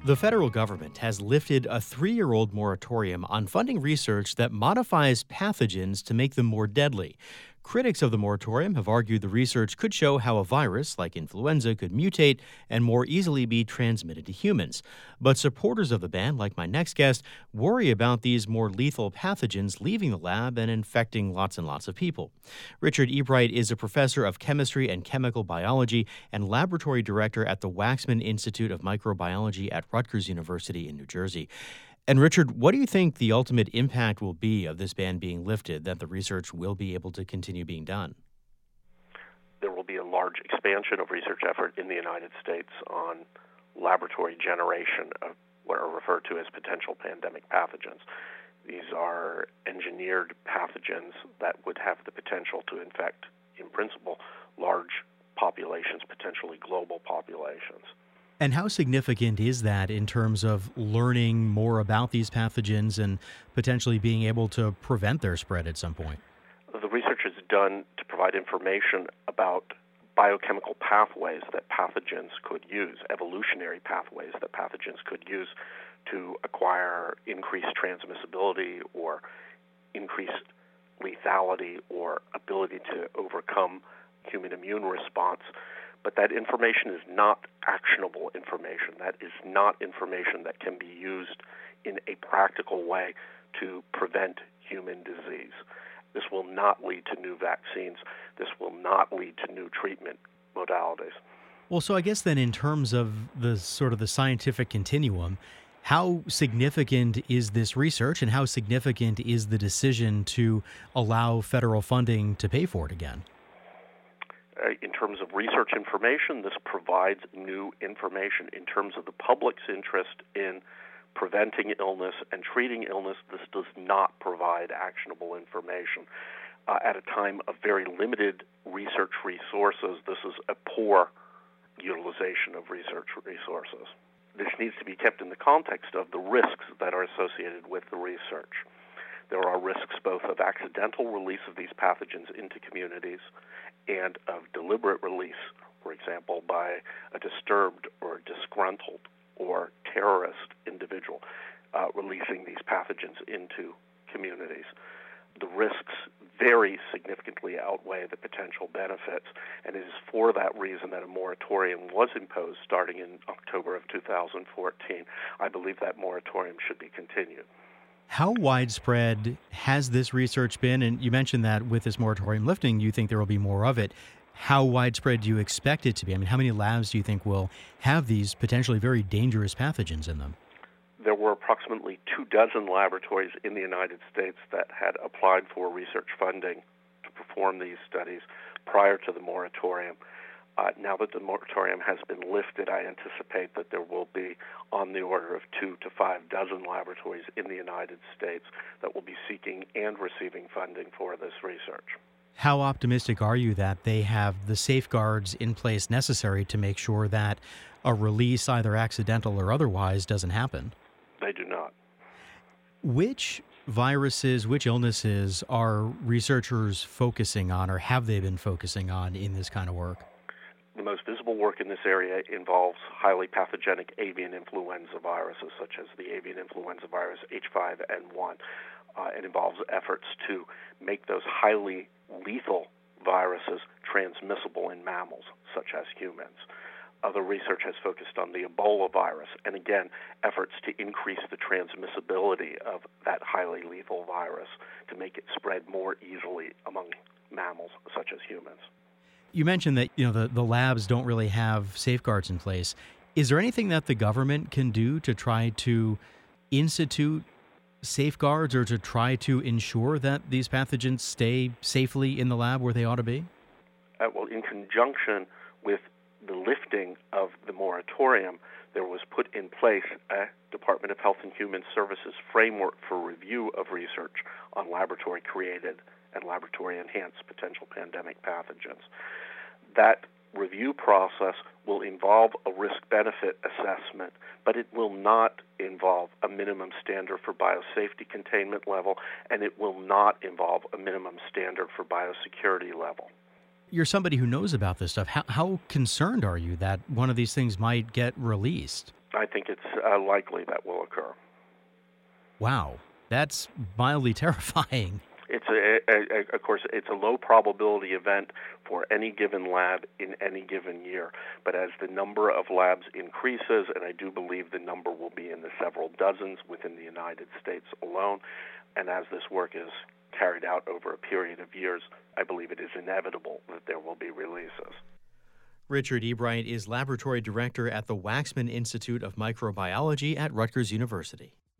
The federal government has lifted a 3-year-old moratorium on funding research that modifies pathogens to make them more deadly. Critics of the moratorium have argued the research could show how a virus, like influenza, could mutate and more easily be transmitted to humans. But supporters of the ban, like my next guest, worry about these more lethal pathogens leaving the lab and infecting lots and lots of people. Richard Ebright is a professor of chemistry and chemical biology and laboratory director at the Waxman Institute of Microbiology at Rutgers University in New Jersey. And Richard, what do you think the ultimate impact will be of this ban being lifted, that the research will be able to continue being done? There will be a large expansion of research effort in the United States on laboratory generation of what are referred to as potential pandemic pathogens. These are engineered pathogens that would have the potential to infect, in principle, large populations, potentially global populations. And how significant is that in terms of learning more about these pathogens and potentially being able to prevent their spread at some point? The research is done to provide information about biochemical pathways that pathogens could use, evolutionary pathways that pathogens could use to acquire increased transmissibility or increased lethality or ability to overcome human immune response. But that information is not actionable information. That is not information that can be used in a practical way to prevent human disease. This will not lead to new vaccines. This will not lead to new treatment modalities. Well, so I guess then in terms of the sort of the scientific continuum, how significant is this research and how significant is the decision to allow federal funding to pay for it again? In terms of research information, this provides new information. In terms of the public's interest in preventing illness and treating illness, this does not provide actionable information. At a time of very limited research resources, this is a poor utilization of research resources. This needs to be kept in the context of the risks that are associated with the research. There are risks both of accidental release of these pathogens into communities and of deliberate release, for example, by a disturbed or disgruntled or terrorist individual releasing these pathogens into communities. The risks very significantly outweigh the potential benefits, and it is for that reason that a moratorium was imposed starting in October of 2014. I believe that moratorium should be continued. How widespread has this research been? And you mentioned that with this moratorium lifting, you think there will be more of it. How widespread do you expect it to be? I mean, how many labs do you think will have these potentially very dangerous pathogens in them? There were approximately 24 laboratories in the United States that had applied for research funding to perform these studies prior to the moratorium. Now that the moratorium has been lifted, I anticipate that there will be on the order of 2 to 5 dozen laboratories in the United States that will be seeking and receiving funding for this research. How optimistic are you that they have the safeguards in place necessary to make sure that a release, either accidental or otherwise, doesn't happen? They do not. Which viruses, which illnesses are researchers focusing on, or have they been focusing on in this kind of work? The most visible work in this area involves highly pathogenic avian influenza viruses, such as the avian influenza virus H5N1. It involves efforts to make those highly lethal viruses transmissible in mammals, such as humans. Other research has focused on the Ebola virus, and again, efforts to increase the transmissibility of that highly lethal virus to make it spread more easily among mammals, such as humans. You mentioned that the labs don't really have safeguards in place. Is there anything that the government can do to try to institute safeguards or to try to ensure that these pathogens stay safely in the lab where they ought to be? Well, in conjunction with the lifting of the moratorium, there was put in place a Department of Health and Human Services framework for review of research on laboratory-created and laboratory-enhanced potential pandemic pathogens. That review process will involve a risk-benefit assessment, but it will not involve a minimum standard for biosafety containment level, and it will not involve a minimum standard for biosecurity level. You're somebody who knows about this stuff. How concerned are you that one of these things might get released? I think it's likely that will occur. Wow, that's mildly terrifying. It's of course, it's a low probability event for any given lab in any given year. But as the number of labs increases, and I do believe the number will be in the several dozens within the United States alone, and as this work is carried out over a period of years, I believe it is inevitable that there will be releases. Richard Ebright is laboratory director at the Waxman Institute of Microbiology at Rutgers University.